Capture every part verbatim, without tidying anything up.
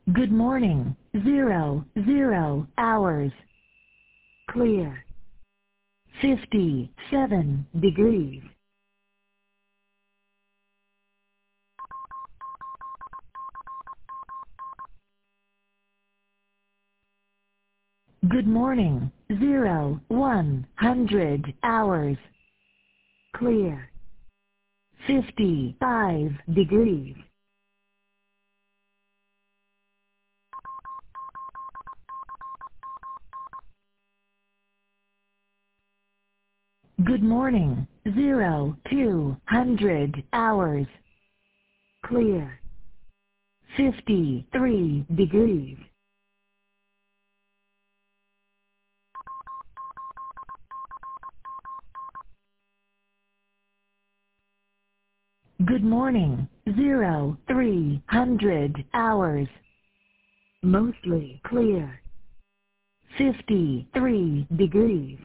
Good morning. Zero, zero hours. Clear. fifty-seven degrees. Good morning. Zero, one hundred hours. Clear. fifty-five degrees. Good morning. Zero, two hundred hours. Clear. fifty-three degrees. Good morning. Zero, three hundred hours. Mostly clear. fifty-three degrees.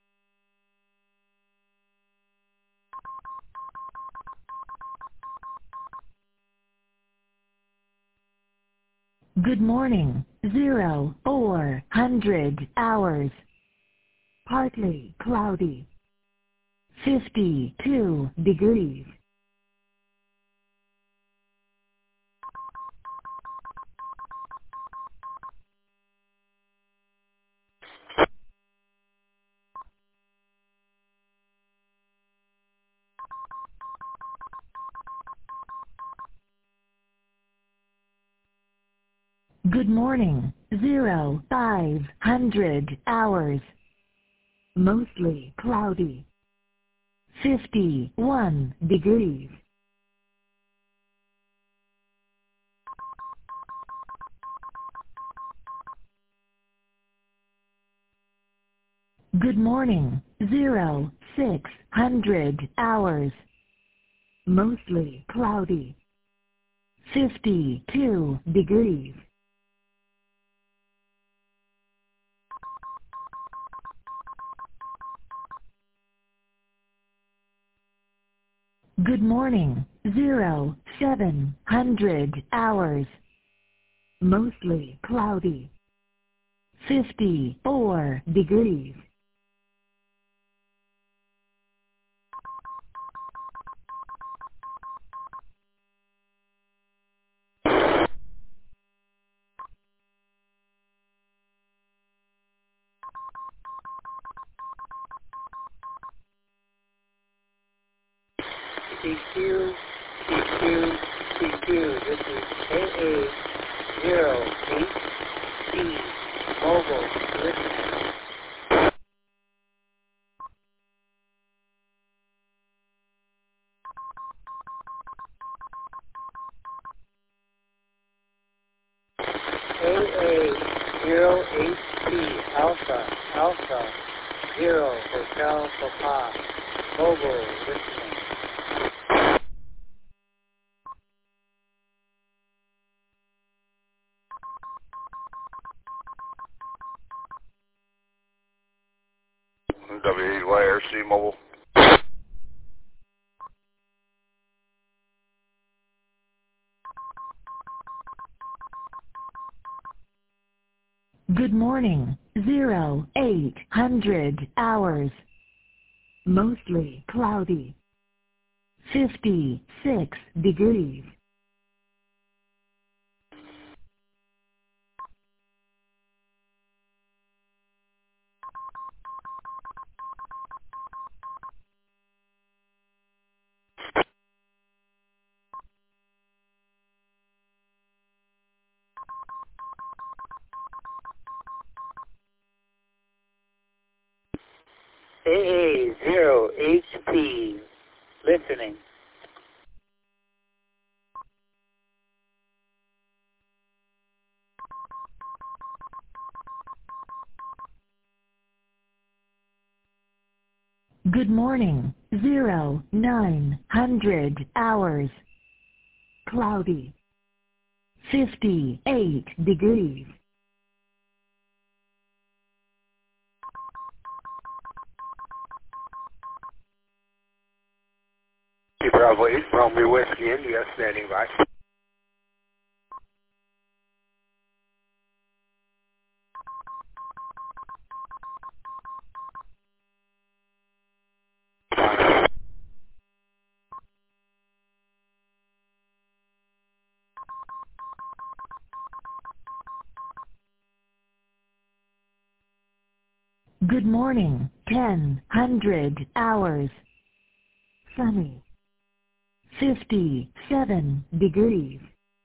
Good morning. Zero, four hundred hours. Partly cloudy. fifty-two degrees. Good morning. Zero, five hundred hours. Mostly cloudy. fifty-one degrees. Good morning. Zero, six hundred hours. Mostly cloudy. fifty-two degrees. Good morning. Zero, seven hundred hours. Mostly cloudy. fifty-four degrees. C Q, C Q, C Q. This is A A zero eight B mobile listening. A A zero eight B Alpha Alpha zero Hotel Papa mobile listening. W eight Y R C mobile. Good morning. Zero, eight hundred hours. Mostly cloudy. fifty-six degrees. A A zero H P listening. Good morning. Zero, nine hundred hours. Cloudy. fifty-eight degrees. Bravo eight, Romeo Whiskey India, standing by. Good morning, ten hundred hours. Sunny. fifty-seven degrees.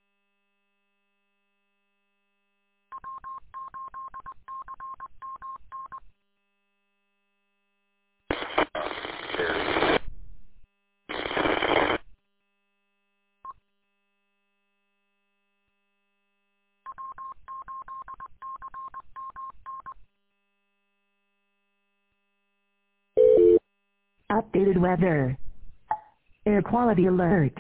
Updated weather. Air quality alert.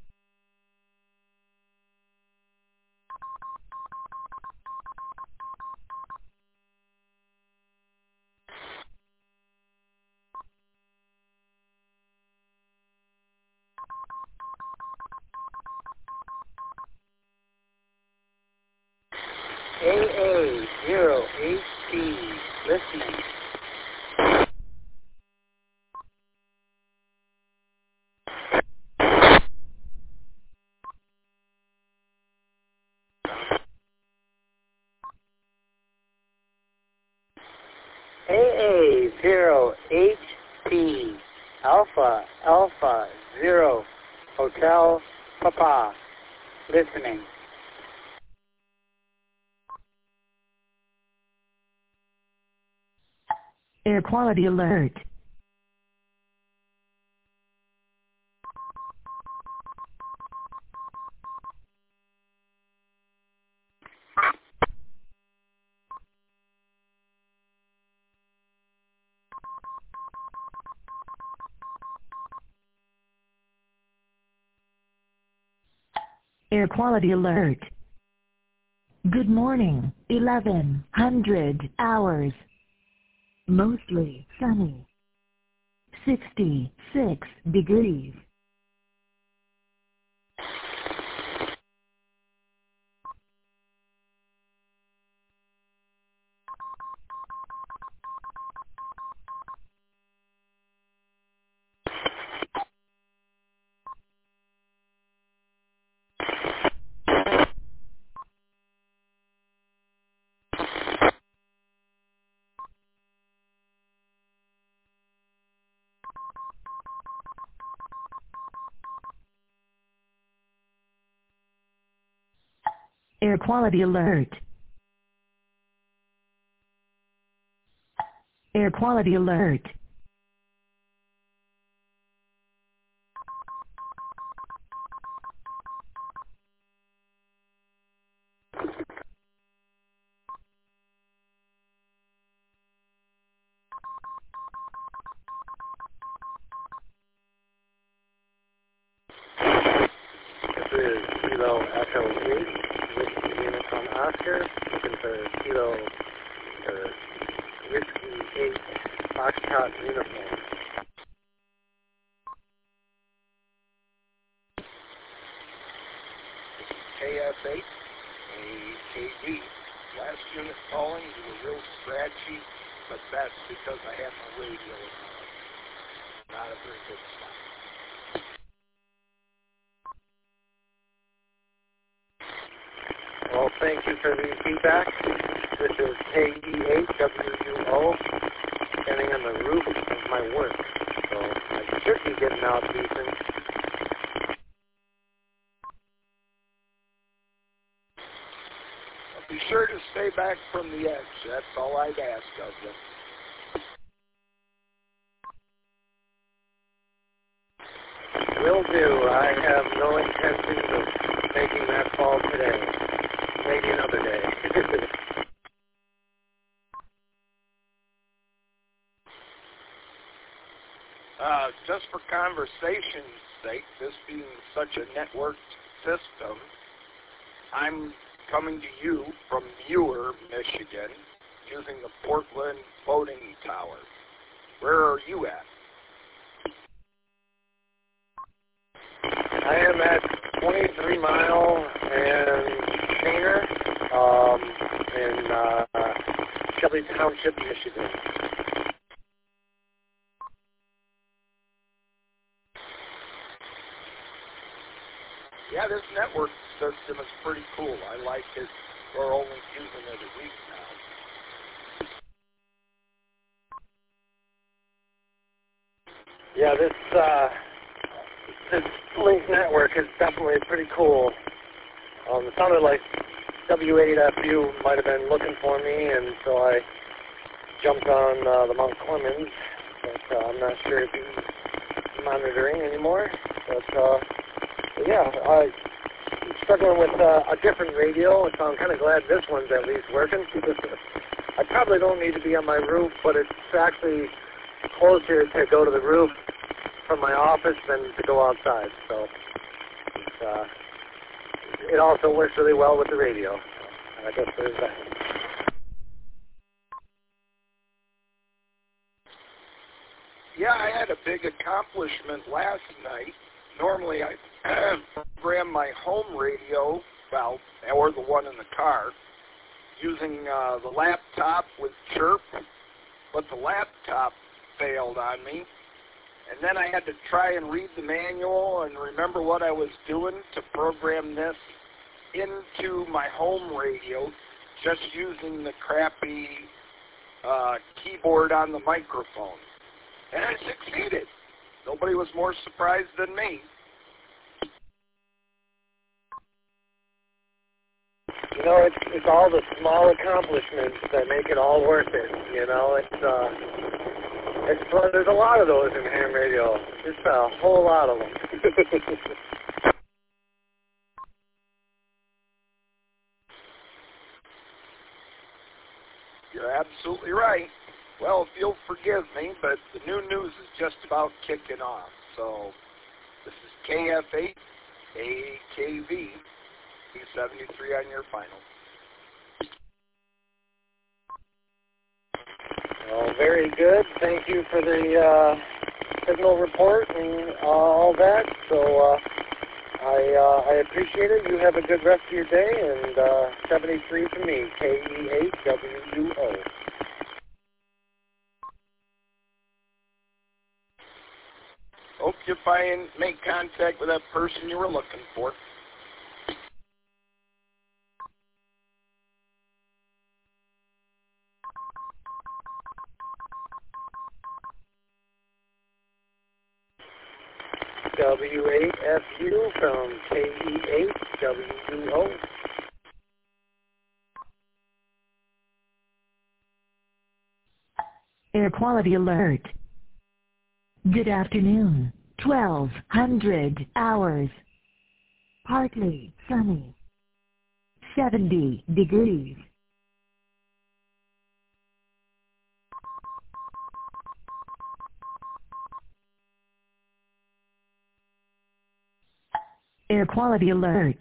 A A zero eight P, listening. A A zero H P, Alpha Alpha zero, Hotel Papa, listening. Air quality alert. Air quality alert. Good morning, eleven hundred hours. Mostly sunny. sixty-six degrees. Air quality alert. Air quality alert. This is Kilo Echo eight, Whiskey Unicorn Oscar, looking for Kilo uh, Whiskey eight, Foxtrot Uniform. K S eight, A K D. Last unit calling, you were real scratchy, but that's because I have my radio on. Not a very good spot. Well, thank you for the feedback. This is K E eight W U O, standing on the roof of my work, so I should be getting out decent. Be sure to stay back from the edge. That's all I'd ask of you. Will do. I have no intentions of making that call today. Maybe another day. uh, just for conversation's sake, this being such a networked system, I'm coming to you from Muir, Michigan, using the Portland Boating Tower. Where are you at? I am at twenty-three Mile and Shaner um, in uh, Shelby Township, Michigan. Yeah, this network system is pretty cool. I like it. We're only using it a week now. Yeah, this uh, this Link network is definitely pretty cool. Um, it sounded like W eight F U might have been looking for me, and so I jumped on uh, the Mount Clemens, but uh, I'm not sure if he's monitoring anymore. But, uh, but yeah, I'm struggling with uh, a different radio, so I'm kind of glad this one's at least working. I probably don't need to be on my roof, but it's actually closer to go to the roof from my office than to go outside. So it's, uh, it also works really well with the radio. I guess there's that. Yeah, I had a big accomplishment last night. Normally I program my home radio, well, or the one in the car, using uh, the laptop with Chirp, but the laptop failed on me. And then I had to try and read the manual and remember what I was doing to program this into my home radio, just using the crappy uh, keyboard on the microphone. And I succeeded. Nobody was more surprised than me. You know, it's it's all the small accomplishments that make it all worth it. You know, it's uh, it's well, there's a lot of those in ham radio. Just a whole lot of them. You're absolutely right. Well, if you'll forgive me, but the new news is just about kicking off. So this is K F eight A K V seventy-three on your final. Well, very good. Thank you for the uh, signal report and uh, all that. So uh, I uh, I appreciate it. You have a good rest of your day. And uh, seventy-three for me, K E eight W U O. Hope you find make contact with that person you were looking for. W eight F U from K E eight W U O. Air quality alert. Good afternoon. twelve hundred hours. Partly sunny. seventy degrees. Air quality alert.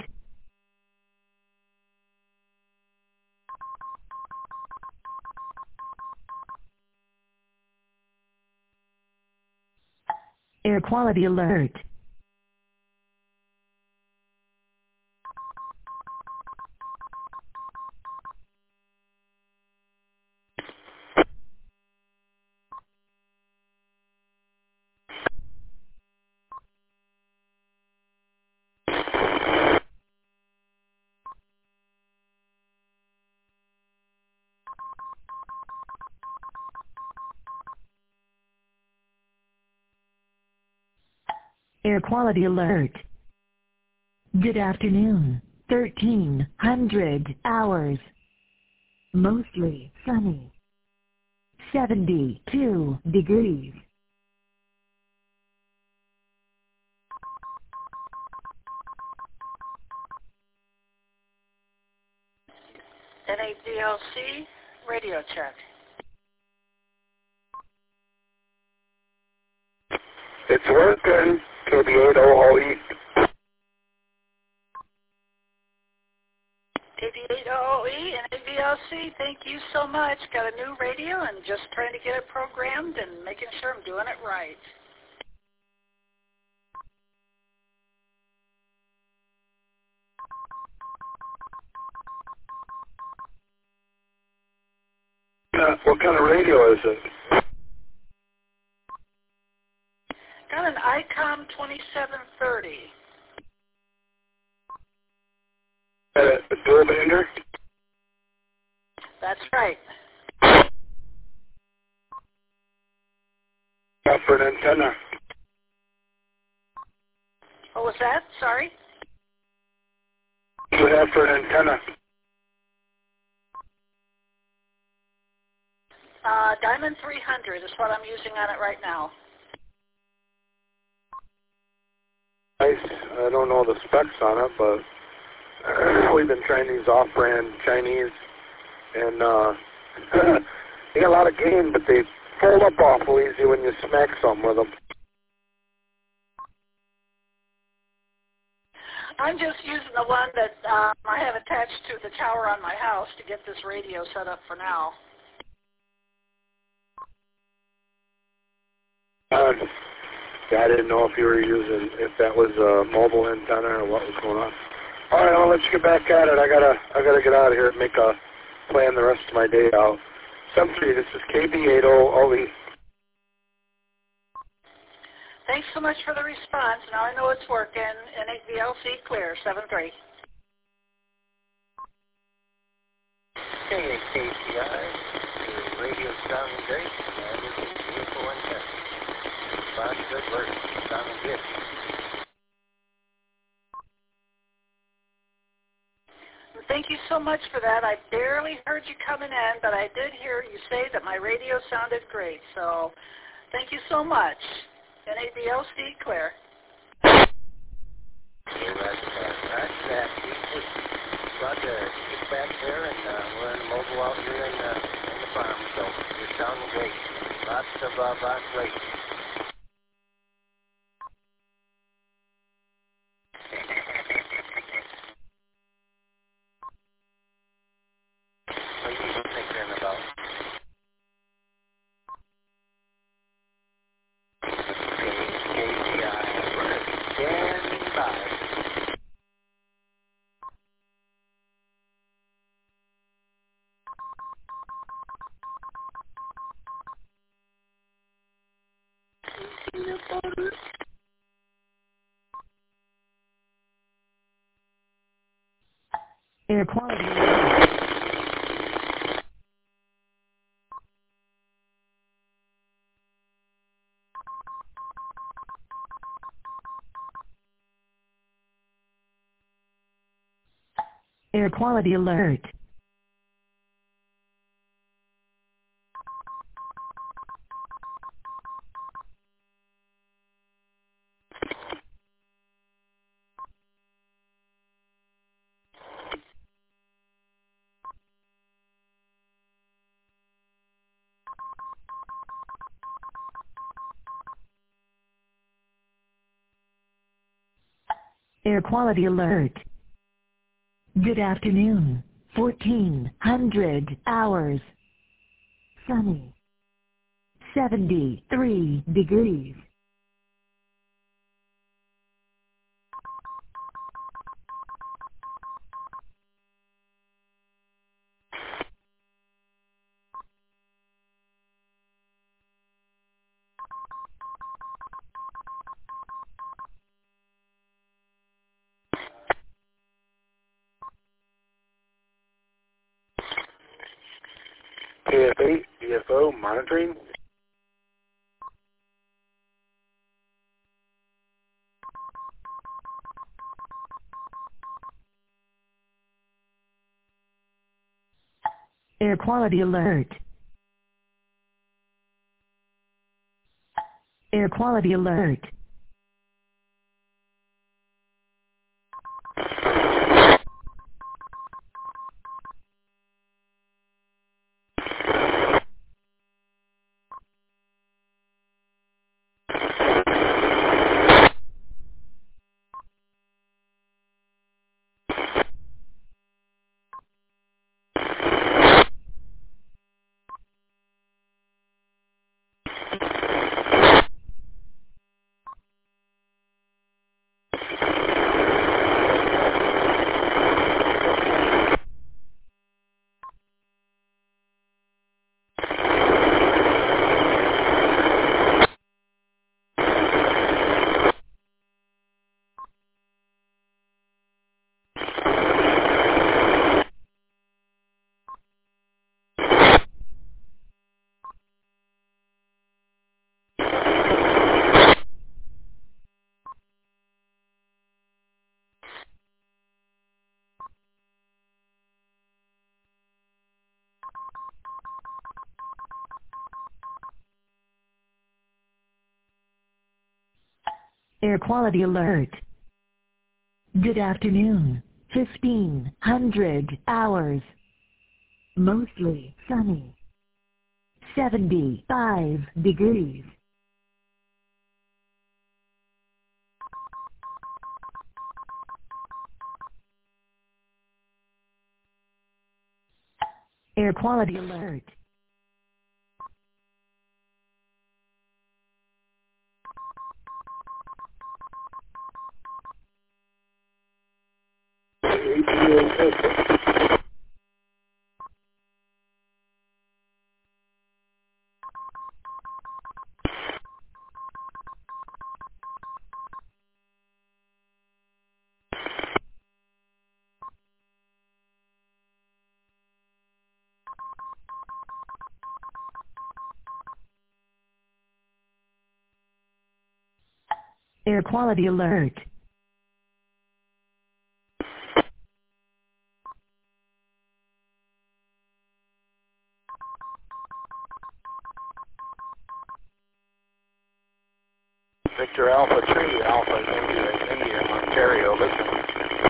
Air quality alert. Air quality alert. Good afternoon. thirteen hundred hours. Mostly sunny. seventy-two degrees. N A D L C radio check. It's working. K B eight O O E. K B eight O O E and A D L C, thank you so much. Got a new radio and just trying to get it programmed and making sure I'm doing it right. Uh, what kind of radio is it? Got an ICOM twenty-seven thirty. Uh, a dual bander? That's right. Got for an antenna. What was that? Sorry? What do you have for an antenna? Uh, Diamond three hundred is what I'm using on it right now. Nice. I don't know the specs on it, but we've been trying these off-brand Chinese, and uh, they got a lot of gain, but they fold up awful easy when you smack something with them. I'm just using the one that um, I have attached to the tower on my house to get this radio set up for now. Uh, yeah, I didn't know if you were using, if that was a mobile antenna or what was going on. All right, I'll let you get back at it. I gotta, I gotta get out of here and make a plan the rest of my day out. seven three, this is K B eight zero O E. Thanks so much for the response. Now I know it's working. N eight V L C clear, seven three. K A K T I, the radio sounding great, and this is beautiful and testing. Response good work, sounding good. Thank you so much for that. I barely heard you coming in, but I did hear you say that my radio sounded great. So thank you so much. N eight V L C clear. Okay, roger that. Roger that. Glad to get back there, and uh, we're in the mobile out here in, uh, in the farm, so you're sounding great. Lots of uh, vibration. What are you thinking about? K T I, we're standing by. Air quality alert. Air quality alert. Air quality alert. Good afternoon. fourteen hundred hours. Sunny. seventy-three degrees. K F eight, D F O, monitoring. Air quality alert. Air quality alert. Air quality alert. Good afternoon. fifteen hundred hours. Mostly sunny. seventy-five degrees. Air quality alert. Air quality alert. Victor Alpha Tree, Alpha India, India, Ontario, listen.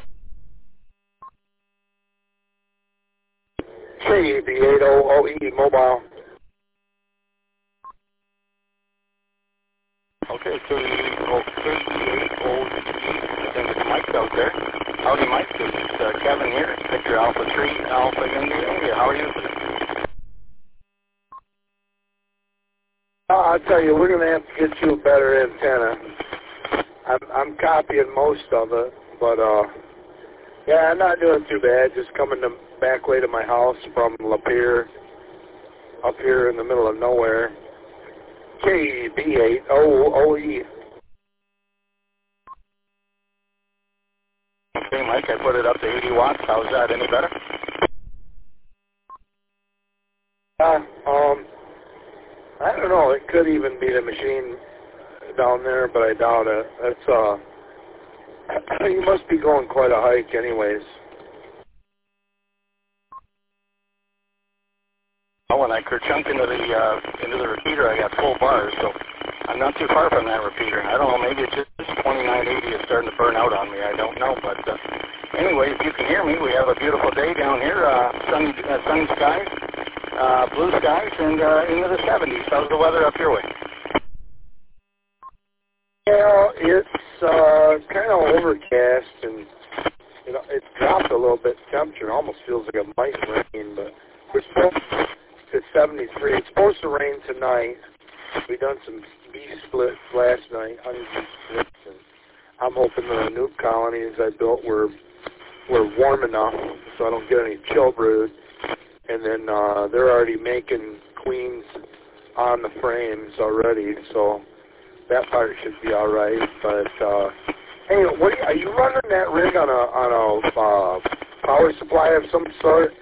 Tree, B eight O O E, mobile. Okay, thirty-eight O E, I think it's Mike out there. Howdy, Mike. This is uh, Kevin here, Victor Alpha Tree, Alpha India, India. How are you today? Uh, I'll tell you, we're going to have to get you a better antenna. I'm, I'm copying most of it, but uh, yeah, I'm not doing too bad. Just coming the back way to my house from Lapeer, up here in the middle of nowhere. K B eight O O E. Okay, Mike, I put it up to eighty watts. How's that? Any better? Uh, um, I don't know. It could even be the machine down there, but I doubt it. It's uh, you must be going quite a hike, anyways. Oh, when I kerchunk into the uh, into the repeater, I got full bars, so I'm not too far from that repeater. I don't know, maybe it's just twenty-nine eighty is starting to burn out on me. I don't know, but uh, anyway, if you can hear me, we have a beautiful day down here, uh, sunny, uh, sunny skies, uh, blue skies, and uh, into the seventies. How's the weather up your way? Yeah, it's uh, kind of overcast, and you know it's dropped a little bit. Temperature it almost feels like it might rain, but we're supposed to. It's seventy-three. It's supposed to rain tonight. We done some bee splits last night, honey bee splits, and I'm hoping the nuke colonies I built were were warm enough so I don't get any chill brood. And then uh, they're already making queens on the frames already, so that part should be all right. But uh, hey, what are you, are you running that rig on a on a uh, power supply of some sort?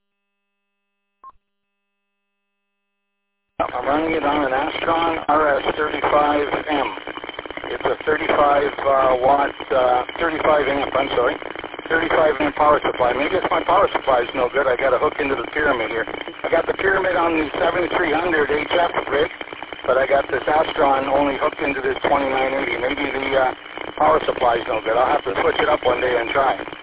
I'm running it on an Astron R S thirty-five M. It's a thirty-five uh, watt, uh, thirty-five amp, I'm sorry, thirty-five amp power supply. Maybe it's my power supply is no good. I got to hook into the pyramid here. I got the pyramid on the seventy-three hundred H F rig, but I got this Astron only hooked into this twenty-nine eighty. Maybe the uh, power supply is no good. I'll have to switch it up one day and try it.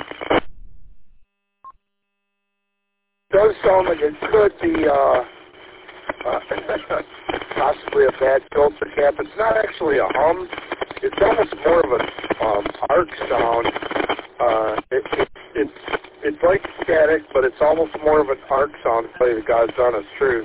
Does sound like it could be uh, uh, possibly a bad filter cap. It's not actually a hum. It's almost more of a um, arc sound. Uh, it, it, it's it's like static, but it's almost more of an arc sound. To tell you the God's honest truth.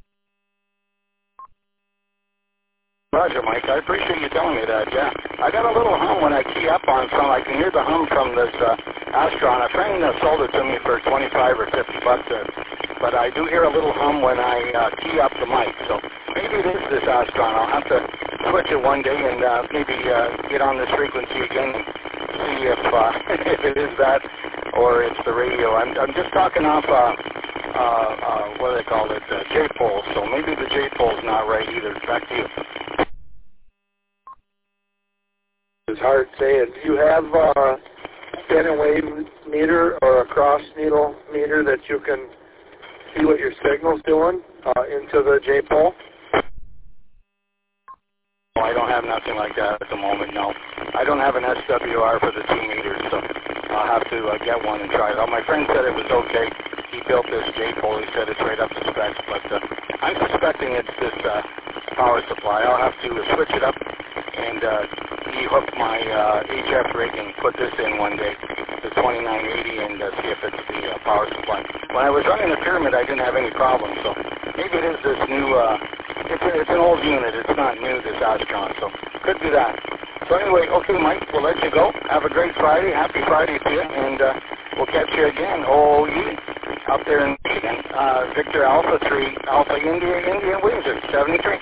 Roger, Mike. I appreciate you telling me that, yeah. I got a little hum when I key up on some. I can hear the hum from this uh, Astron. A friend uh, sold it to me for twenty-five or fifty bucks, uh, but I do hear a little hum when I uh, key up the mic. So maybe it is this Astron. I'll have to switch it one day and uh, maybe uh, get on this frequency again and see if, uh, if it is that or it's the radio. I'm, I'm just talking off, uh, uh, uh, what do they call it, uh, J-pole. So maybe the J-pole's not right either. Back to you. It's hard saying. Do you have a standing wave meter or a cross needle meter that you can see what your signal's doing uh, into the J-pole? I don't have nothing like that at the moment, no. I don't have an S W R for the two meters, so I'll have to uh, get one and try it out. My friend said it was okay. He built this gate pole. He said it's right up to specs, but uh, I'm suspecting it's this uh, power supply. I'll have to uh, switch it up and uh, de-hook my uh, H F rig and put this in one day, the twenty-nine eighty, and uh, see if it's the uh, power supply. When I was running the Pyramid, I didn't have any problems, so maybe it is this new, uh, it's, a, it's an old unit. It's not new, this Astron, so could be that. So anyway, okay, Mike, we'll let you go. Have a great Friday. Happy Friday to you, and uh, we'll catch you again. Oh, yeah, up there in Michigan. Uh, Victor Alpha three, Alpha India, India Windsor, seventy-three.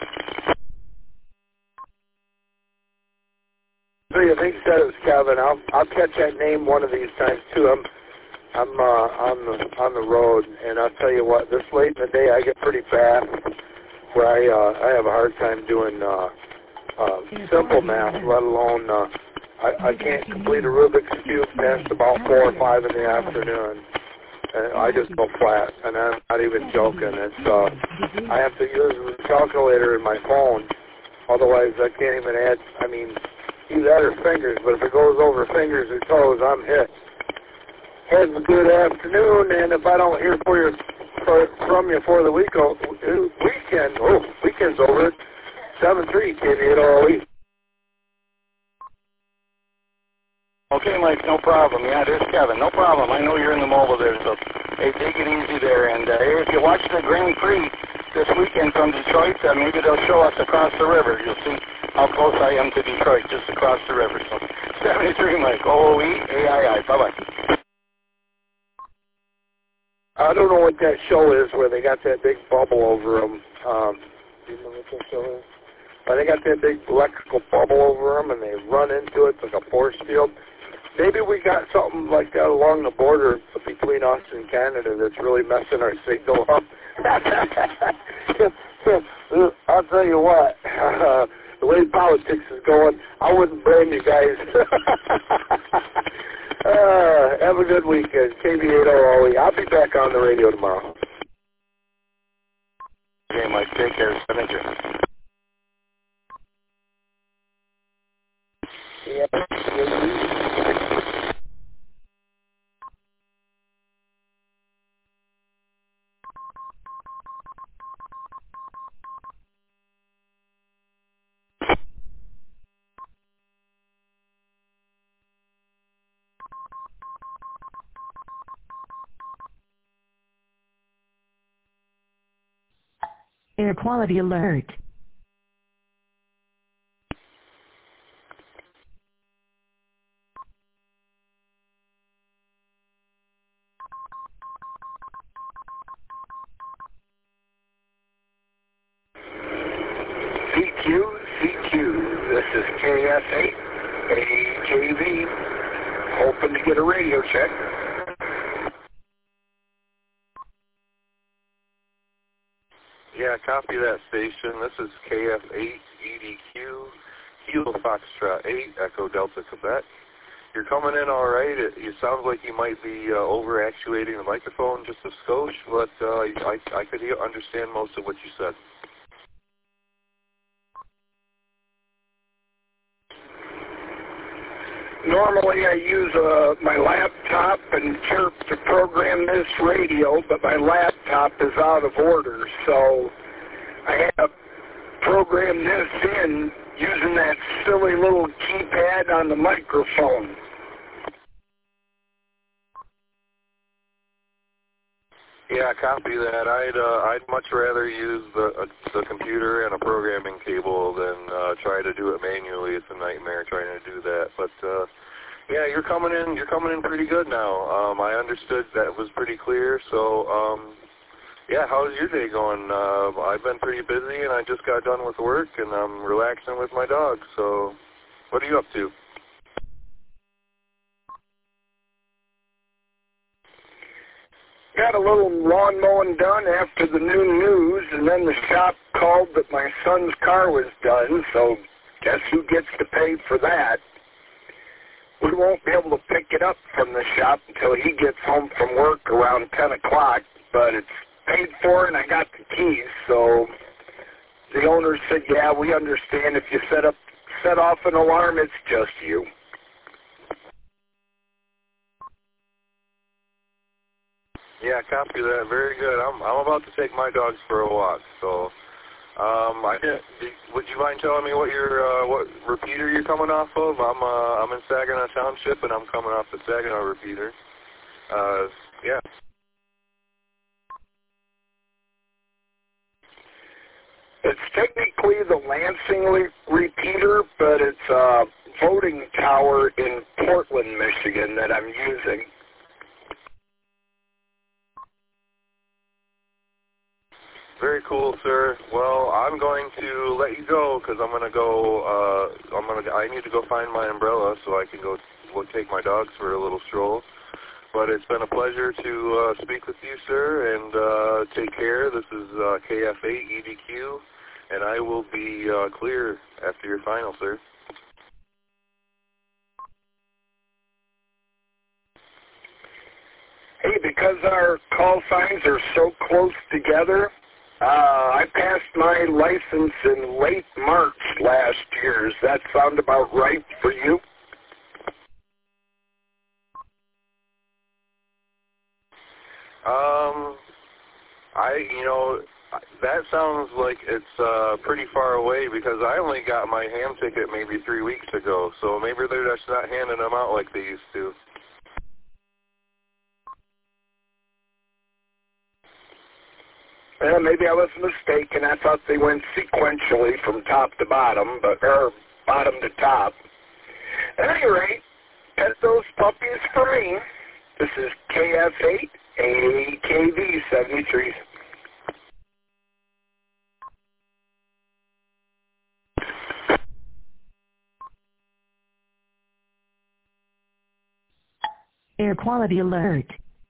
So you think that it was Kevin? I'll I'll catch that name one of these times too. I'm I'm uh, on the on the road, and I'll tell you what. This late in the day, I get pretty fast, where I uh, I have a hard time doing uh, uh, simple math, let alone uh, I I can't complete a Rubik's cube past about four or five in the afternoon. And I just go flat, and I'm not even joking. It's uh, I have to use a calculator in my phone, otherwise I can't even add. I mean. Either that or fingers, but if it goes over fingers or toes, I'm hit. Have a good afternoon, and if I don't hear for you, for, from you for the week, oh, weekend, oh, weekend's over, seven three, K V eight R O E. Okay, Mike, no problem. Yeah, there's Kevin. No problem. I know you're in the mobile there, so hey, take it easy there. And uh, hey, if you watch the Grand Prix this weekend from Detroit, uh, maybe they'll show us across the river. You'll see how close I am to Detroit, just across the river. So seventy-three, Mike, O O E A I I. Bye-bye. I don't know what that show is where they got that big bubble over them. Um, do you know what that show is? But they got that big electrical bubble over them, and they run into it like a force field. Maybe we got something like that along the border between us and Canada that's really messing our signal up. I'll tell you what, uh, the way politics is going, I wouldn't blame you guys. uh, have a good weekend. K V eight R O E. I'll be back on the radio tomorrow. Okay, Mike, take care. Thank you. Yeah. Air quality alert. C Q, C Q, this is K S eight, A J V, hoping to get a radio check. Yeah, copy that station. This is K F eight E D Q, Kilo Foxtrot eight, Echo Delta, Quebec. You're coming in all right. It, it sounds like you might be uh, over-actuating the microphone just a skosh, but uh, I, I could hear, understand most of what you said. Normally I use uh, my laptop and Chirp to program this radio, but my laptop is out of order, so I have programmed this in using that silly little keypad on the microphone. Yeah, copy that. I'd uh, I'd much rather use the uh, the computer and a programming cable than uh, try to do it manually. It's a nightmare trying to do that. But uh, yeah, you're coming in. You're coming in pretty good now. Um, I understood that was pretty clear. So um, yeah, how's your day going? Uh, I've been pretty busy, and I just got done with work, and I'm relaxing with my dog. So what are you up to? Got a little lawn mowing done after the noon news, and then the shop called that my son's car was done, so guess who gets to pay for that? We won't be able to pick it up from the shop until he gets home from work around ten o'clock, but it's paid for and I got the keys, so the owner said, yeah, we understand if you set up set off an alarm, it's just you. Yeah, copy that. Very good. I'm I'm about to take my dogs for a walk, so um, I did, would you mind telling me what your uh, what repeater you're coming off of? I'm uh, I'm in Saginaw Township, and I'm coming off the Saginaw repeater. Uh, yeah. It's technically the Lansing re- repeater, but it's a voting tower in Portland, Michigan that I'm using. Very cool, sir. Well, I'm going to let you go because I'm going to go. Uh, I'm going to. I need to go find my umbrella so I can go, go take my dogs for a little stroll. But it's been a pleasure to uh, speak with you, sir, and uh, take care. This is uh, K F eight E D Q, and I will be uh, clear after your final, sir. Hey, because our call signs are so close together, uh, I passed my license in late March last year. Does that sound about right for you? Um, I, you know, that sounds like it's uh, pretty far away because I only got my ham ticket maybe three weeks ago, so maybe they're just not handing them out like they used to. Well, maybe I was mistaken. I thought they went sequentially from top to bottom, but or bottom to top. At any rate, pet those puppies for me. This is K F eight A K V seventy-three. Air quality alert.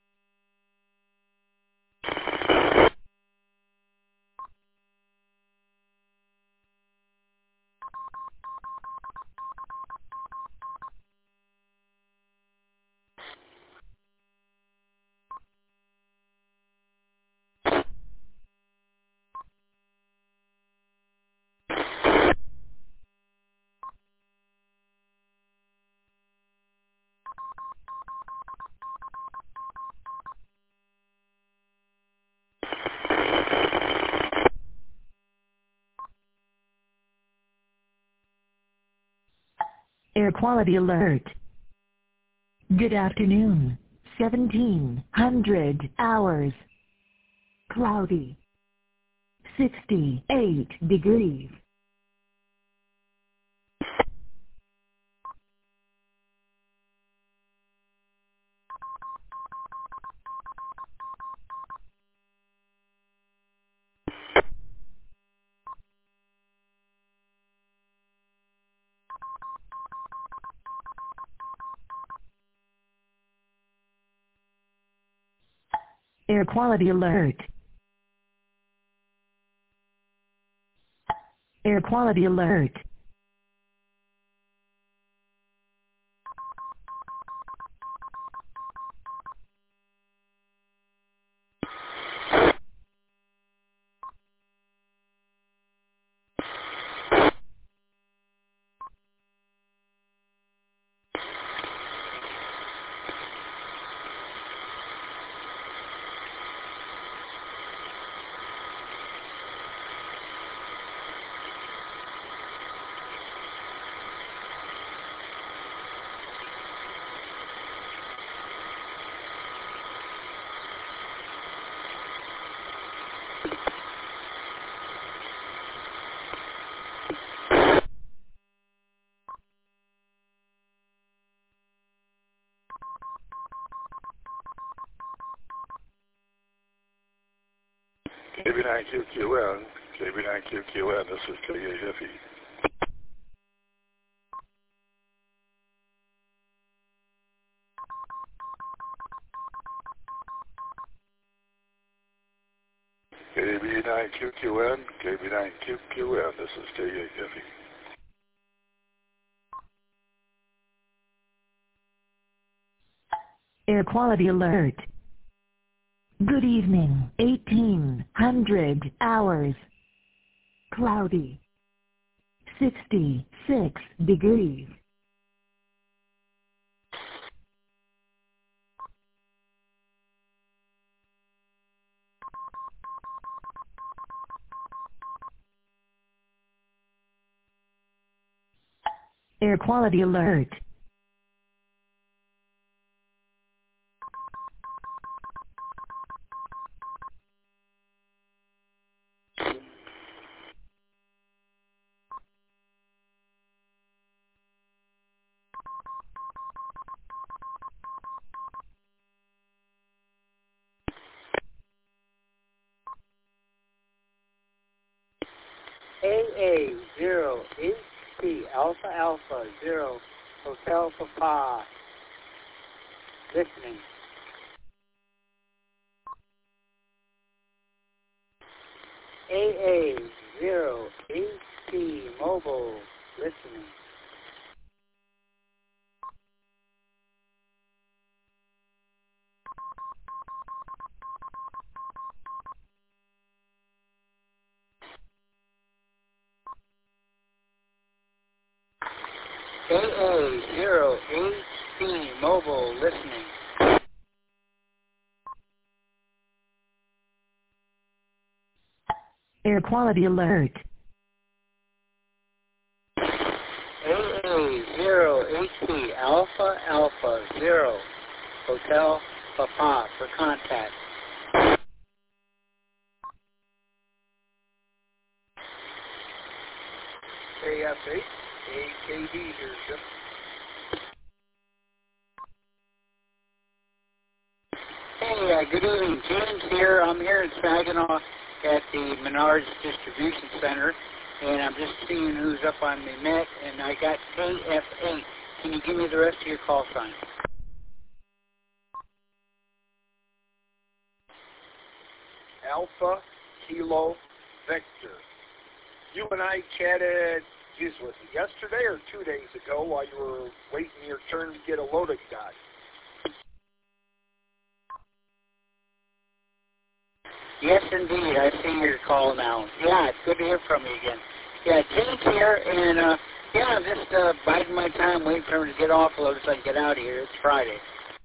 Air quality alert. Good afternoon. seventeen hundred hours. Cloudy. sixty-eight degrees. Air quality alert. Air quality alert. K B nine Q Q N, K B nine Q Q N, this is K A F E. K B nine Q Q N, K B nine Q Q N, this is K A F E. Air quality alert. Good evening. eighteen hundred hours. Cloudy. sixty-six degrees. Air quality alert. A A zero H P Alpha Alpha zero Hotel Papa. Listening. A A zero H P Mobile. Listening. A A zero H P Mobile listening. Air quality alert. A A zero H P Alpha Alpha zero Hotel Papa for contact. A F eight, A K D here, Jim. Hey, uh, good evening. James here. I'm here in Saginaw at the Menards Distribution Center, and I'm just seeing who's up on the net, and I got A F eight. Can you give me the rest of your call sign? Alpha Kilo Victor. You and I chatted, geez, was it yesterday or two days ago while you were waiting your turn to get a loaded guy? Yes, indeed. I see your call now. Yeah, it's good to hear from you again. Yeah, James here, and uh, yeah, I'm just uh, biding my time, waiting for him to get offloaded so I can get out of here. It's Friday.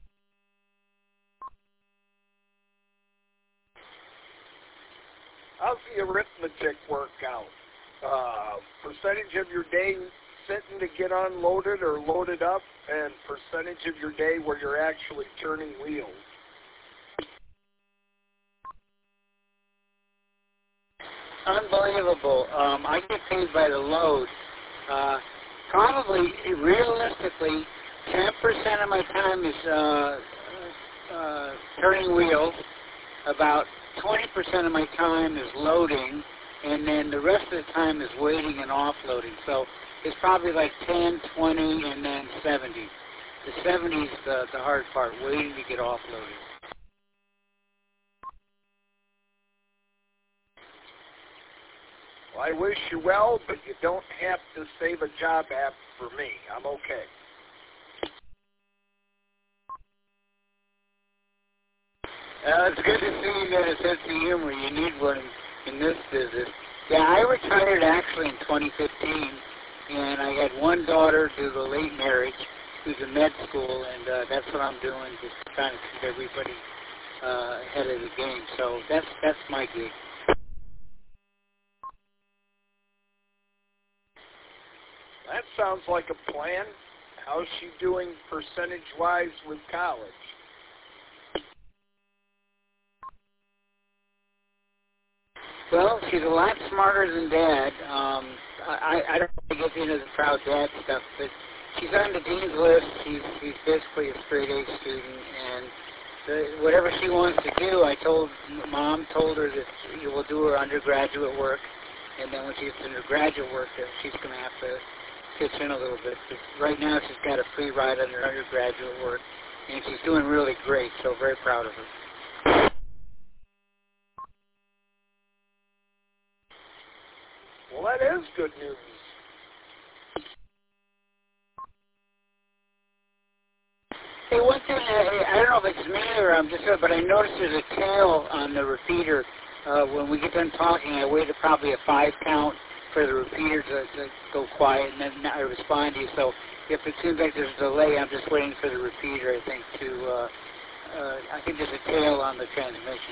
How's the arithmetic work out? Uh, percentage of your day sitting to get unloaded or loaded up, and percentage of your day where you're actually turning wheels. Unbelievable. Um, I get paid by the load. Uh, probably, realistically, ten percent of my time is uh, uh, turning wheels. About twenty percent of my time is loading, and then the rest of the time is waiting and offloading. So it's probably like ten, twenty, and then seventy. The seventy is the, the hard part, waiting to get offloaded. Well, I wish you well, but you don't have to save a job app for me. I'm okay. Uh, it's good to see you got a sense of humor. You need one in this business. Yeah, I retired actually in twenty fifteen, and I had one daughter due to late marriage who's in med school, and uh, that's what I'm doing, just trying to keep everybody uh, ahead of the game. So that's that's my gig. That sounds like a plan. How's she doing percentage-wise with college? Well, she's a lot smarter than Dad. Um, I, I don't want to get into the proud dad stuff, but she's on the dean's list. She's, she's basically a straight-A student, and the, whatever she wants to do, I told, Mom told her that she will do her undergraduate work, and then when she gets into graduate work, then she's going to have to pitch in a little bit. But right now, she's got a free ride on her undergraduate work, and she's doing really great, so very proud of her. Well, that is good news. Hey, one thing, I, I don't know if it's me or I'm just, but I noticed there's a tail on the repeater uh, when we get done talking, I wait probably a five count for the repeater to, to go quiet, and then I respond to you. So if it seems like there's a delay, I'm just waiting for the repeater, I think, to, uh, uh, I think there's a tail on the transmission.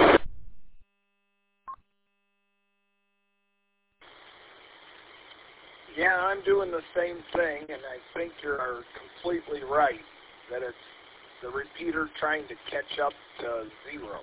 Yeah, I'm doing the same thing, and I think you're completely right, that it's the repeater trying to catch up to zero.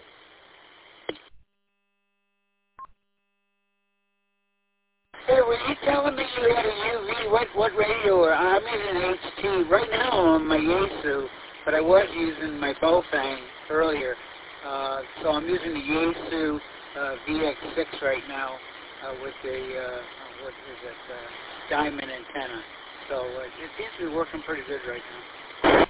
Hey, were you telling me you had a U V? What what radio? Or I'm using an H T. Right now I'm on my Yaesu, but I was using my Baofeng earlier. Uh, so I'm using the Yaesu uh, V X six right now uh, with the, uh, what is it, uh, diamond antenna. So uh, it seems to be working pretty good right now.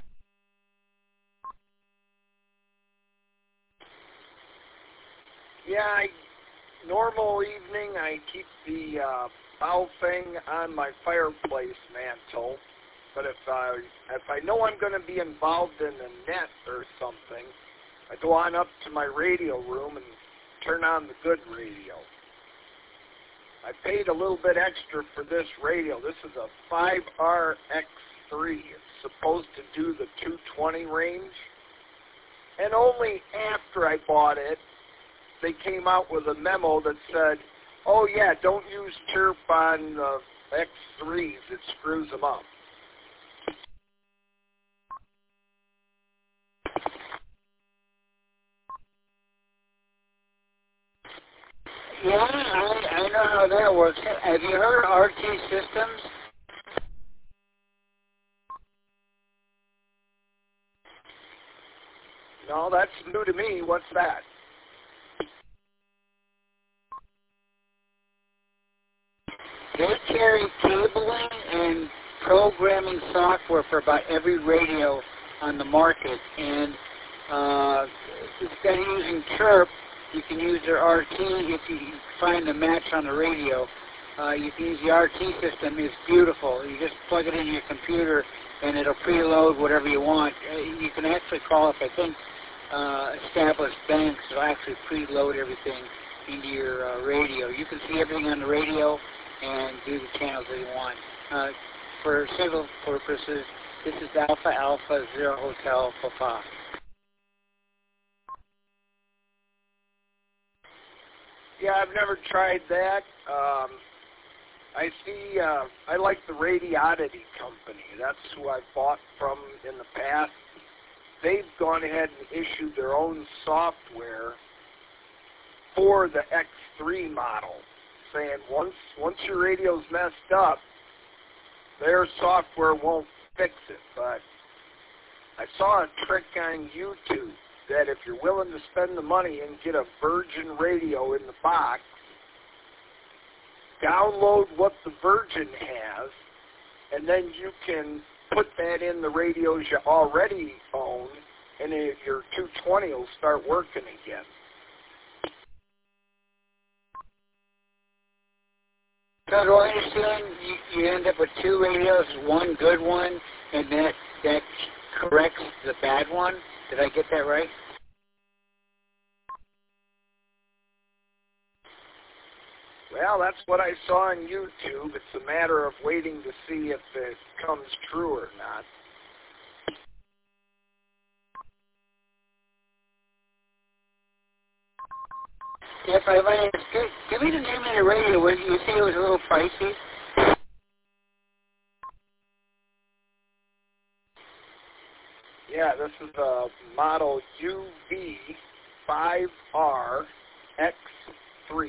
Yeah, I, normal evening I keep the uh, Baofeng on my fireplace mantle, but if I, if I know I'm going to be involved in the net or something, I go on up to my radio room and turn on the good radio. I paid a little bit extra for this radio. This is a five R X three. It's supposed to do the two twenty range. And only after I bought it, they came out with a memo that said, oh yeah, don't use chirp on the X threes. It screws them up. Yeah, I, I know how that works. Have you heard of R T Systems? No, that's new to me. What's that? They carry cabling and programming software for about every radio on the market. And uh, instead of using chirp, you can use their R T if you find a match on the radio. Uh, you can use the R T system. It's beautiful. You just plug it into your computer, and it'll preload whatever you want. Uh, you can actually call up, I think, uh, established banks. It'll actually preload everything into your uh, radio. You can see everything on the radio and do the channels that you want. Uh, for signal purposes, this is Alpha Alpha Zero Hotel Papa. Yeah, I've never tried that. Um, I see, uh, I like the Radioddity company. That's who I've bought from in the past. They've gone ahead and issued their own software for the X three model, saying once once your radio's messed up, their software won't fix it. But I saw a trick on YouTube that if you're willing to spend the money and get a Virgin radio in the box, download what the Virgin has, and then you can put that in the radios you already own, and your two twenty will start working again. So do I understand you, you end up with two radios, one good one, and that, that corrects the bad one? Did I get that right? Well, that's what I saw on YouTube. It's a matter of waiting to see if it comes true or not. If I might ask, give, give me the name of the radio. Was you say it was a little pricey? Yeah, this is a model U V five R X three.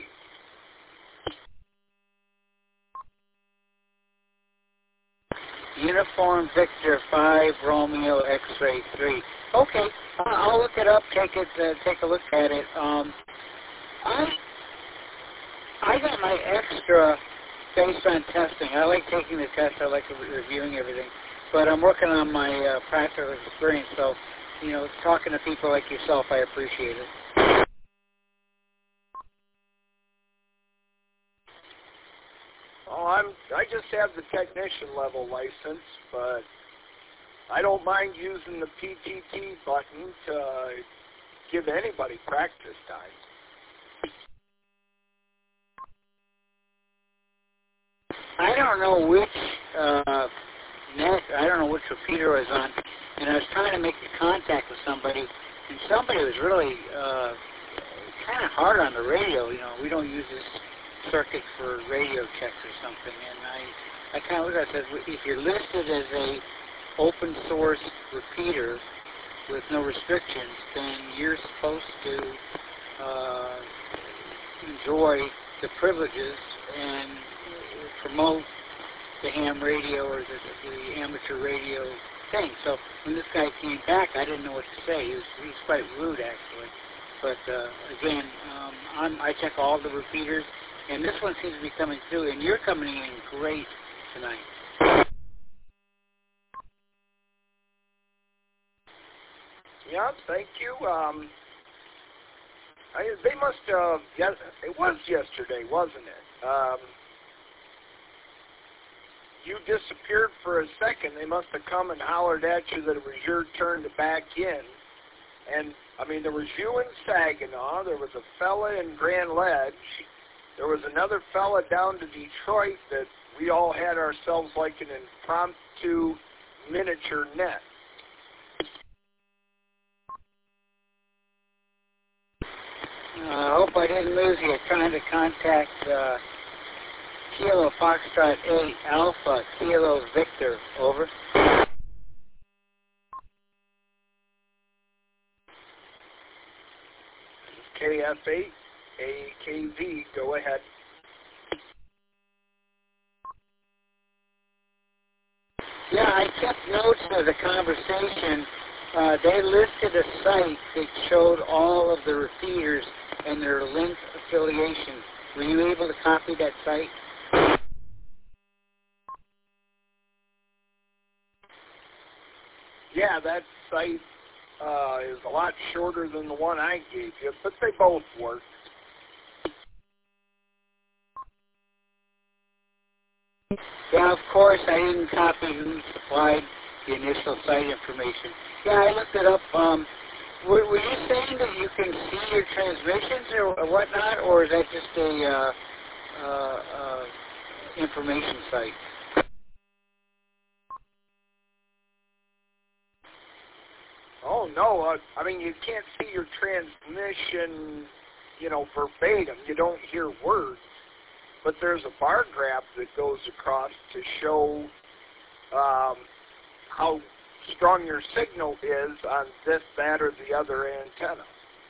Uniform Victor five Romeo X-Ray three. Okay, I'll look it up. Take it. Uh, take a look at it. Um, I I got my extra based on testing. I like taking the test. I like reviewing everything. But I'm working on my uh, practical experience. So, you know, talking to people like yourself, I appreciate it. Oh, I'm. I just have the technician level license, but I don't mind using the P T T button to give anybody practice time. I don't know which uh, net, I don't know which repeater I was on, and I was trying to make a contact with somebody, and somebody was really uh, kind of hard on the radio. You know, we don't use this circuit for radio checks or something, and I, I kind of looked at it, I said, if you're listed as a open source repeater with no restrictions, then you're supposed to uh, enjoy the privileges and promote the ham radio or the, the amateur radio thing. So when this guy came back, I didn't know what to say. He was, he was quite rude, actually. But uh, again, um, I'm, I check all the repeaters, and this one seems to be coming through, and you're coming in great tonight. Yeah, thank you. Um, I, they must have, yes, it was yesterday, wasn't it? Um, you disappeared for a second. They must have come and hollered at you that it was your turn to back in. And, I mean, there was you in Saginaw. There was a fella in Grand Ledge. There was another fella down to Detroit that we all had ourselves like an impromptu miniature net. Uh, I hope I didn't lose you. Trying to contact uh, Kilo Foxtrot eight Alpha Kilo Victor. Over. K F eight A K V. Go ahead. Yeah, I kept notes of the conversation. Uh, they listed a site that showed all of the repeaters and their link affiliation. Were you able to copy that site? Yeah, that site uh, is a lot shorter than the one I gave you, but they both work. Yeah, of course, I didn't copy who supplied the initial site information. Yeah, I looked it up. Um, were, were you saying that you can see your transmissions or, or whatnot, or is that just a uh, uh, uh, information site? Oh, no. Uh, I mean, you can't see your transmission, you know, verbatim. You don't hear words. But there's a bar graph that goes across to show um, how strong your signal is on this, that, or the other antenna.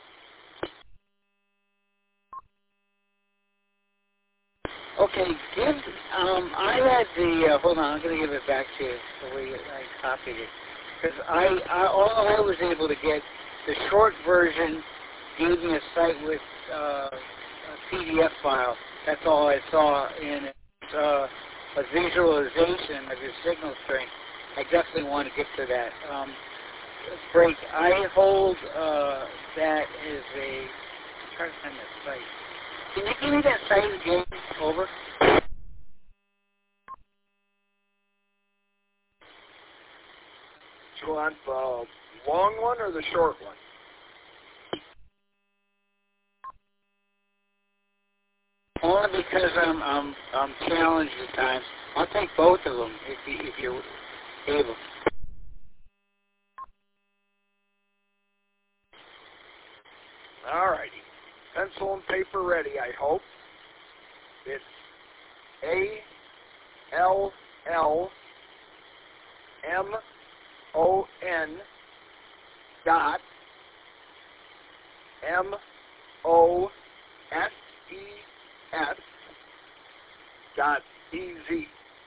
Okay, give, um, I had the, uh, hold on, I'm going to give it back to you the way I copied it. Because I, I, all I was able to get, the short version gave me a site with uh, a P D F file. That's all I saw in it. Uh, a visualization of your signal strength. I definitely want to get to that. Um, break. I hold uh, that as a. I'm trying to find that site. Can you give me that site again? Over. Do you want the long one or the short one? Only because I'm I'm I'm challenged at times. I'll take both of them if you, if you're able. All righty. Pencil and paper ready, I hope. It's A L L M O N dot M O S E S dot B Z.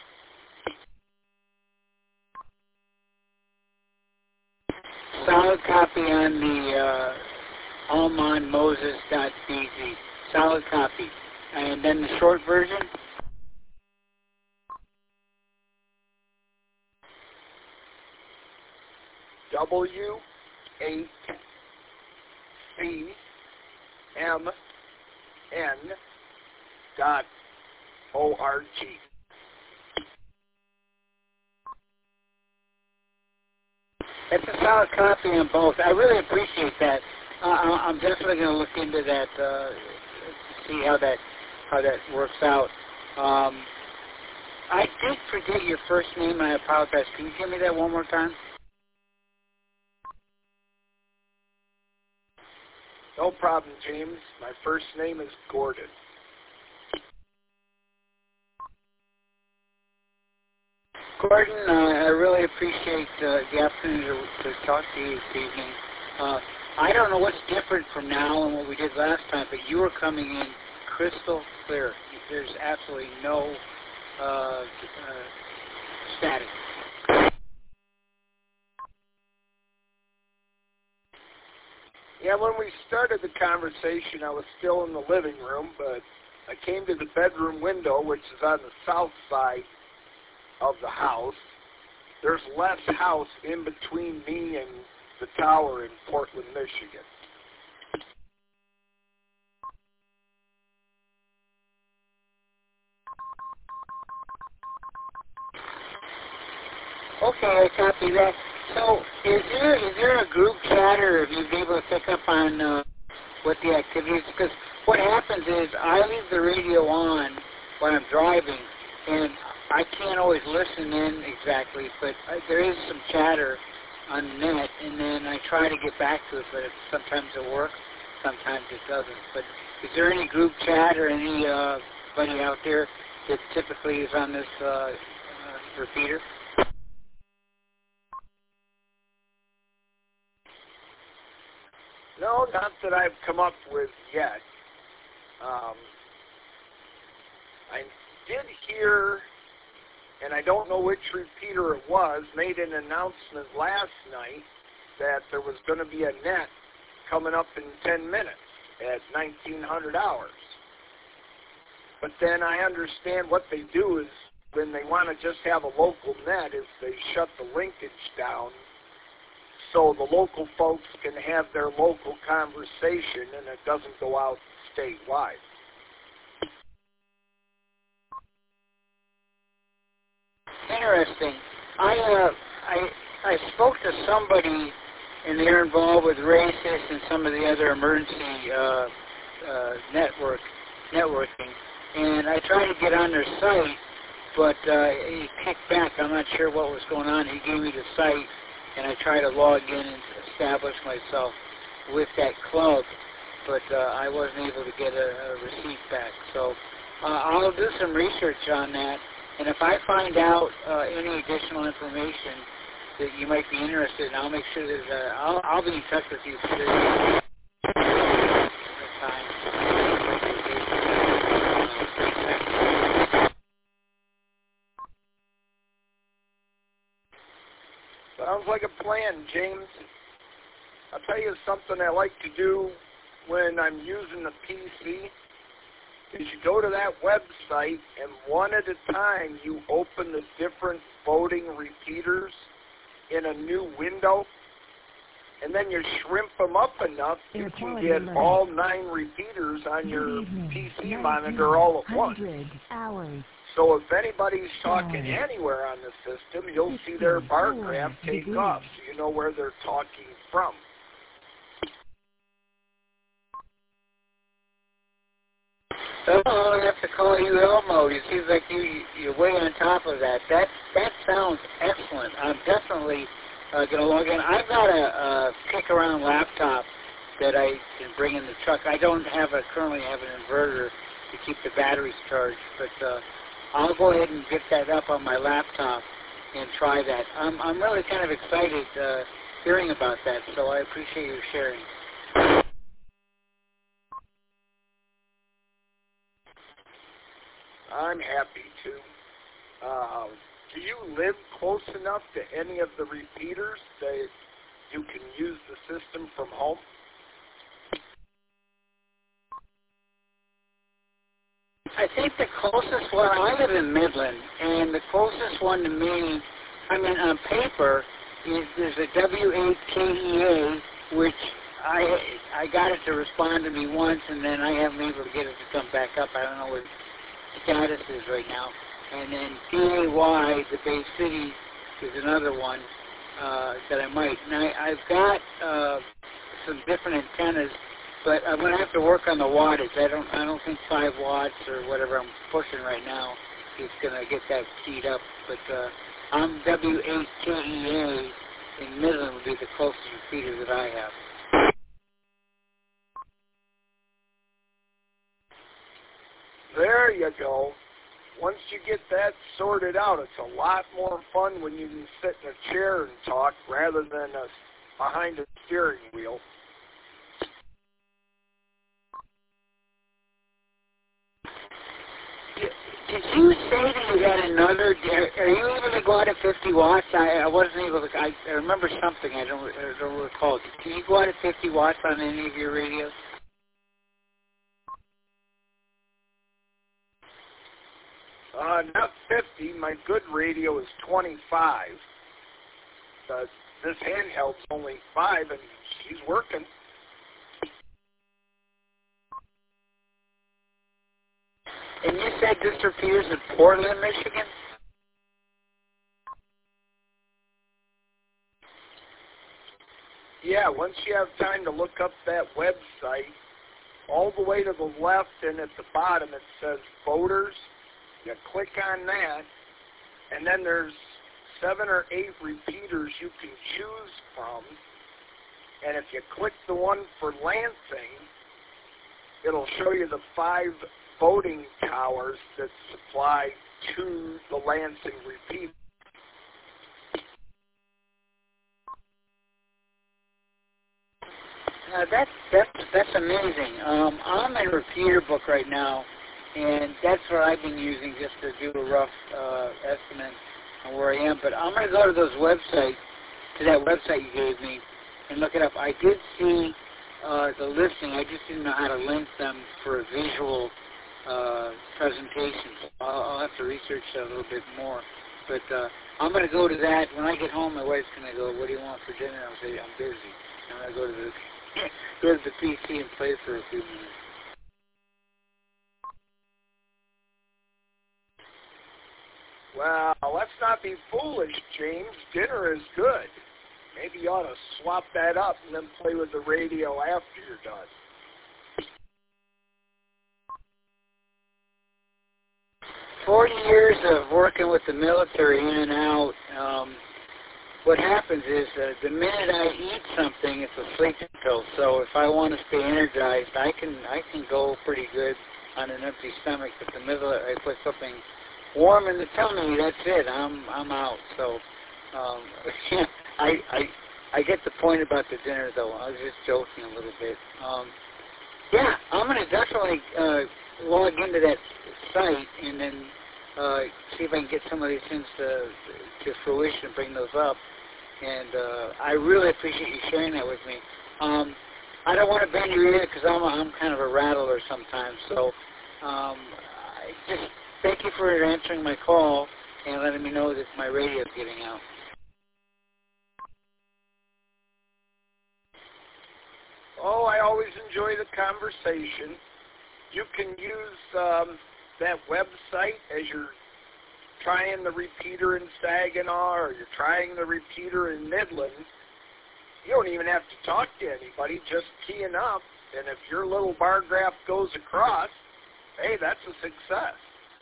Solid copy on the uh, almon moses dot B Z. Solid copy. And then the short version? W eight C M N dot O R G. That's a solid copy on both. I really appreciate that. Uh, I'm definitely going to look into that uh, to see how that how that works out. Um, I did forget your first name, and I apologize. Can you give me that one more time? No problem, James. My first name is Gordon. Gordon, uh, I really appreciate uh, the opportunity to, to talk to you this evening. Uh, I don't know what's different from now and what we did last time, but you are coming in crystal clear. There's absolutely no uh, uh, static. Yeah, when we started the conversation, I was still in the living room, but I came to the bedroom window, which is on the south side of the house. There's less house in between me and the tower in Portland, Michigan. Okay, I copy that. So, is there is there a group chat, or have you been able to pick up on uh, what the activity is? Because what happens is I leave the radio on when I'm driving, and I can't always listen in exactly, but uh, there is some chatter on the net, and then I try to get back to it, but it, sometimes it works, sometimes it doesn't. But is there any group chat or any uh, buddy out there that typically is on this uh, uh, repeater? No, not that I've come up with yet. Um, I did hear, and I don't know which repeater it was, made an announcement last night that there was going to be a net coming up in ten minutes at nineteen hundred hours. But then I understand what they do is when they want to just have a local net is they shut the linkage down so the local folks can have their local conversation and it doesn't go out statewide. Interesting. I uh, I I spoke to somebody, and they're involved with RACIS and some of the other emergency uh, uh, network networking, and I tried to get on their site, but uh, he kicked back. I'm not sure what was going on. He gave me the site, and I tried to log in and establish myself with that club, but uh, I wasn't able to get a, a receipt back. So uh, I'll do some research on that, and if I find out uh, any additional information that you might be interested in, I'll make sure that uh, I'll, I'll be in touch with you for this time. Sounds like a plan, James. I'll tell you something I like to do when I'm using the P C is you go to that website and one at a time you open the different voting repeaters in a new window, and then you shrimp them up enough you can get all nine repeaters on your P C monitor all at once. Hours. So if anybody's talking anywhere on the system, you'll see their bar graph take off, so you know where they're talking from. Oh, I have to call you Elmo. It seems like you, you're way on top of that. That that sounds excellent. I'm definitely uh, going to log in. I've got a, a kick-around laptop that I can bring in the truck. I don't have a, currently have an inverter to keep the batteries charged, but uh, I'll go ahead and get that up on my laptop and try that. I'm, I'm really kind of excited uh, hearing about that, so I appreciate you sharing. I'm happy to. Uh, do you live close enough to any of the repeaters that you can use the system from home? I think the closest one, I live in Midland, and the closest one to me, I mean, on paper, is there's a W eight K E A, which I I got it to respond to me once, and then I haven't been able to get it to come back up. I don't know what status is right now. And then P A Y, the Bay City, is another one uh, that I might. And I, I've got uh, some different antennas, but I'm going to have to work on the wattage. I don't I don't think five watts or whatever I'm pushing right now is going to get that keyed up. But uh, I'm W eight K E A in Midland would be the closest repeater that I have. There you go. Once you get that sorted out, it's a lot more fun when you can sit in a chair and talk rather than uh, behind a steering wheel. Did you say that you had another? Are you able to go out at fifty watts? I, I wasn't able to. I, I remember something. I don't. I don't recall. Can you go out at fifty watts on any of your radios? Uh, not fifty. My good radio is twenty-five. Uh, this handheld's only five, and she's working. And you said this appears in Portland, Michigan? Yeah, once you have time to look up that website, all the way to the left and at the bottom it says voters. You click on that, and then there's seven or eight repeaters you can choose from. And if you click the one for Lansing, it'll show you the five voting towers that supply to the Lansing repeater. Uh, that's that's that's amazing. Um, I'm in a repeater book right now, and that's what I've been using just to do a rough uh, estimate on where I am. But I'm going to go to those websites, to that website you gave me, and look it up. I did see uh, the listing. I just didn't know how to link them for a visual uh, presentation. I'll, I'll have to research that a little bit more. But uh, I'm going to go to that. When I get home, my wife's going to go, "What do you want for dinner?" I'll say, "I'm busy." I'm going to go to the go to the P C and play for a few minutes. Well, let's not be foolish, James. Dinner is good. Maybe you ought to swap that up and then play with the radio after you're done. Forty years of working with the military in and out, um, what happens is uh, the minute I eat something, it's a sleeping pill. So if I want to stay energized, I can I can go pretty good on an empty stomach. But the minute I put something warm in the tummy, that's it. I'm I'm out. So um, I I I get the point about the dinner, though. I was just joking a little bit. Um, yeah, I'm going to definitely uh, log into that site and then uh, see if I can get some of these things to, to fruition and bring those up. And uh, I really appreciate you sharing that with me. Um, I don't want to bend your ear because I'm, I'm kind of a rattler sometimes. So um, I just thank you for answering my call and letting me know that my radio is getting out. Oh, I always enjoy the conversation. You can use um, that website as you're trying the repeater in Saginaw or you're trying the repeater in Midland. You don't even have to talk to anybody, just keying up. And if your little bar graph goes across, hey, that's a success.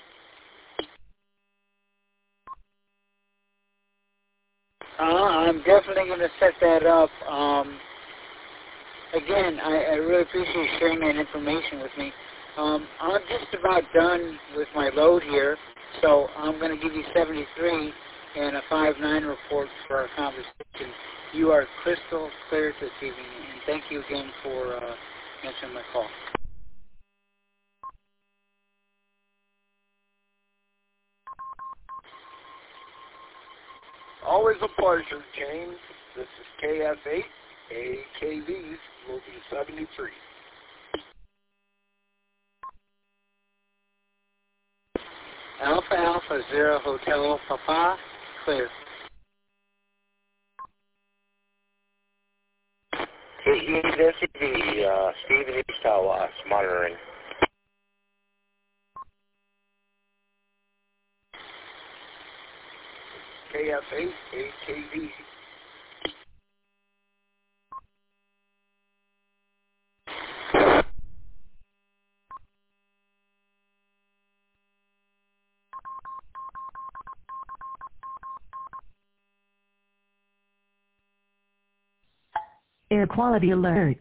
Uh, I'm definitely going to set that up. Um, again, I, I really appreciate you sharing that information with me. Um, I'm just about done with my load here, so I'm going to give you seventy-three and a five nine report for our conversation. You are crystal clear this evening, and thank you again for uh, answering my call. Always a pleasure, James. This is K F eight, A K V's, will be seventy-three. Alpha Alpha Zero Hotel Papa, clear. K E, this is the uh, Stephen East Tawas monitoring. K F eight, A K V. Air quality alert.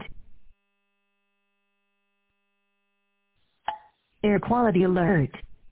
Air quality alert.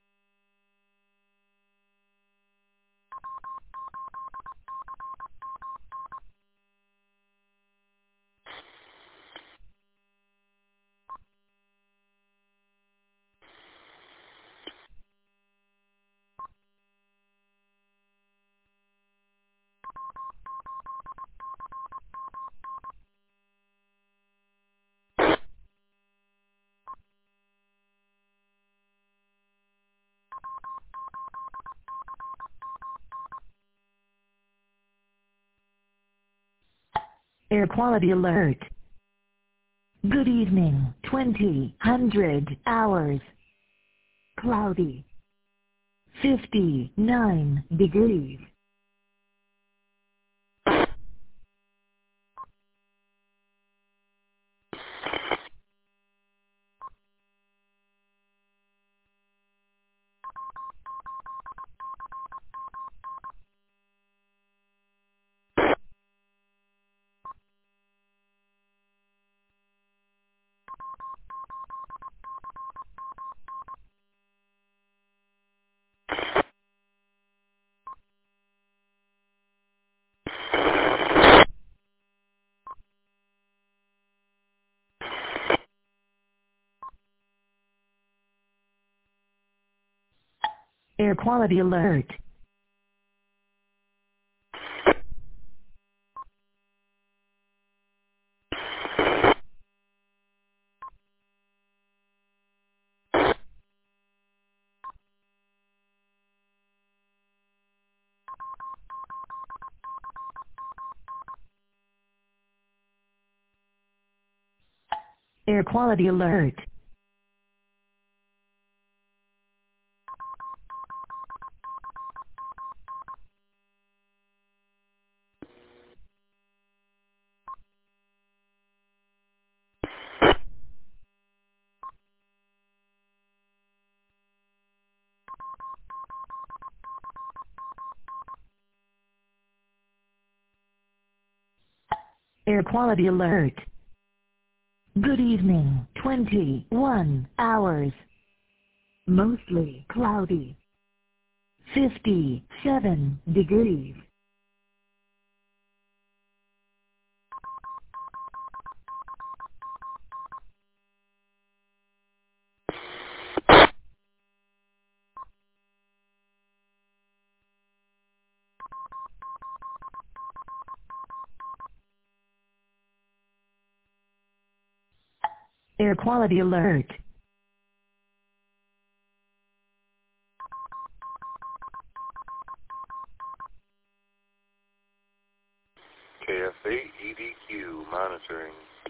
Air quality alert. Good evening, twenty hundred hours. Cloudy. fifty-nine degrees. Air quality alert. Air quality alert. Air quality alert. Good evening, twenty-one hours. Mostly cloudy. fifty-seven degrees. Air quality alert. K F A E D Q monitoring.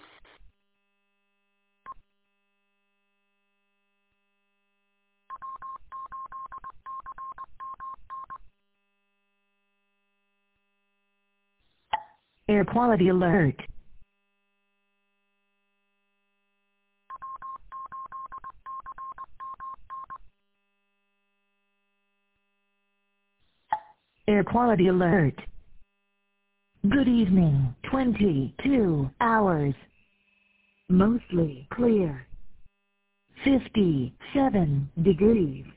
Air quality alert. Air quality alert. Good evening, twenty-two hours. Mostly clear. fifty-seven degrees.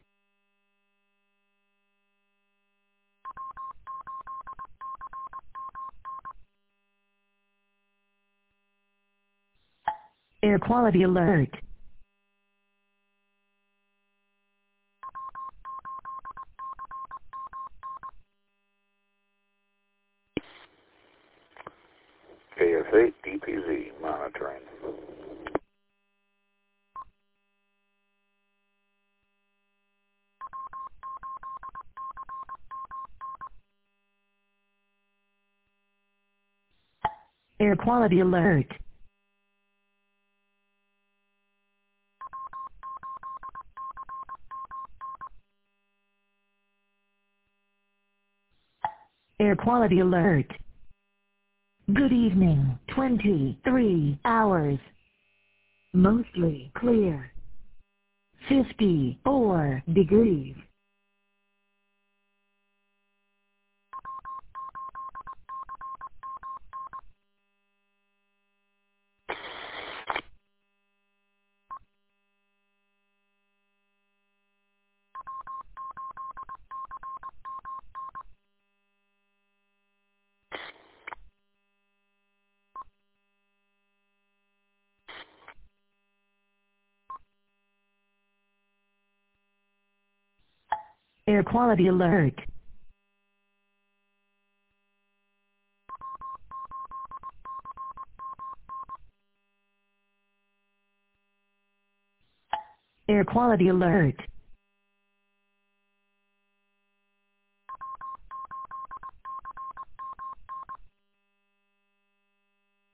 Air quality alert. K F A D P Z monitoring. Air quality alert. Air quality alert. Good evening, twenty-three hours. Mostly clear. fifty-four degrees. Air quality alert. Air quality alert.